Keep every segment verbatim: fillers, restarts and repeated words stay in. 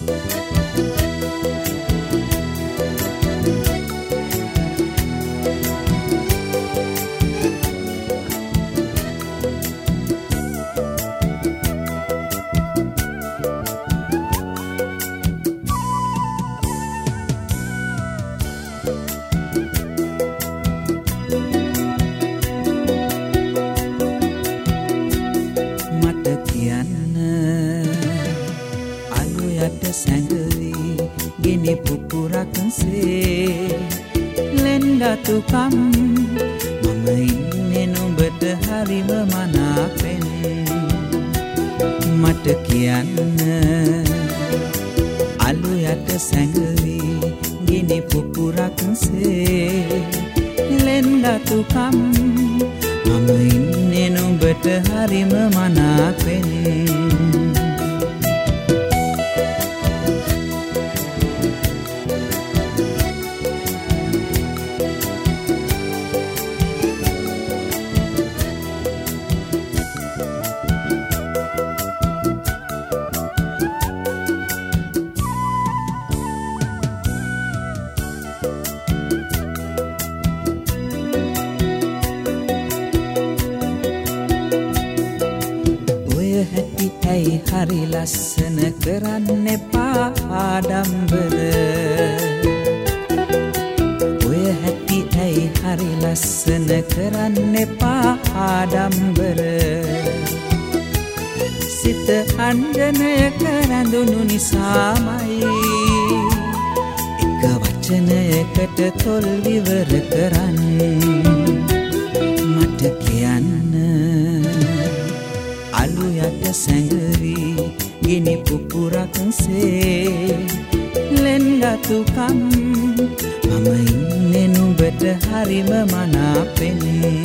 gini pupurak se lendatukan mama inne නුඹට හරිම මනාපෙන් මට කියන්න අලු යට සැඟවි ගිනි පුපුරක් සේ ලෙන්දතුකම් මම ඉන්නේ නුඹට හරිම මනාපෙන් ඇයි හරි ලස්සන කරන්න එපා ආඩම්බර ඔය හැටි ඇයි හරි ලස්සන කරන්න එපා ආඩම්බර සිත අංජනය කරඳුණු නිසාමයි එක වචනයකට තොල් විවර කරන්න මට කියන්න අලු යට සැඟවි ගිනි පුපුරක් සේ ලෙන්ගතුකම් මම ඉන්නේ නුඹට හරිම මනාපෙන්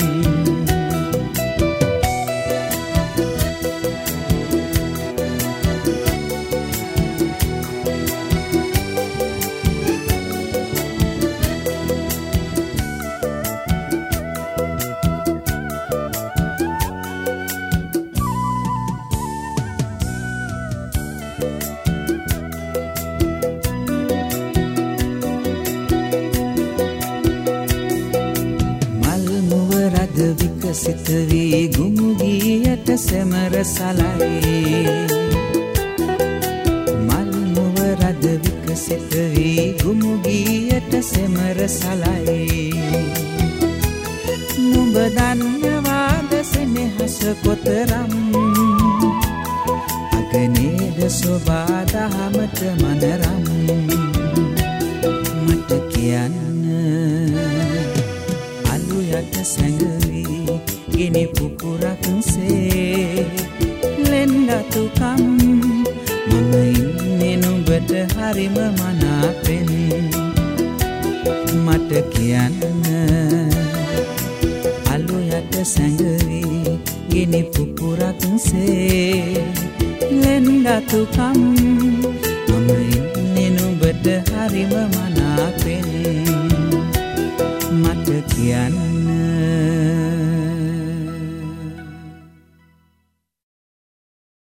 විකසිත වී ගුමුගියට සෙමර සලයි මල් මුව රද විකසිත වී ගුමුගියට සෙමර සලයි නුඹ දන්නවාද සෙනෙහස කොතරම් අගනේද සොබා දහමට මනරම් මට කියන්න අලු යට සැඟවි ගිනි පුපුරක් සේ ලෙන්ගතුකම් මම ඉන්නේ නුඹට හරිම මනාපෙන් මට කියන්න අලු යට සැඟවි ගිනි පුපුරක් සේ ලෙන්ගතුකම් මම ඉන්නේ නුඹට හරිම මනාපෙන්